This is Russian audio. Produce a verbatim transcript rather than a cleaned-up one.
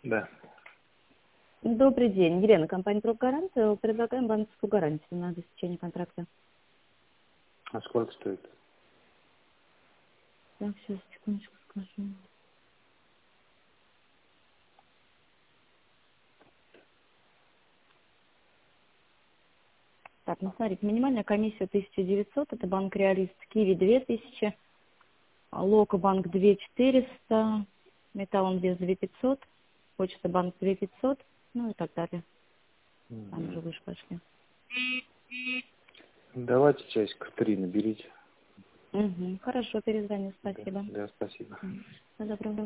Да. Добрый день. Елена, компания «Профгарант». Предлагаем банковскую гарантию на обеспечение контракта. А сколько стоит? Так, сейчас, секундочку скажу. Так, ну смотрите, минимальная комиссия тысяча девятьсот, это банк Реалист, Киви две тысячи, Локо банк две тысячи четыреста, Металлинвест две тысячи пятьсот, Почта банк две тысячи пятьсот, ну и так далее. Там Угу. уже выше пошли. Давайте часиков три наберите. Угу. Хорошо, перезвоню, Да, спасибо. да, спасибо. Мгм. Доброго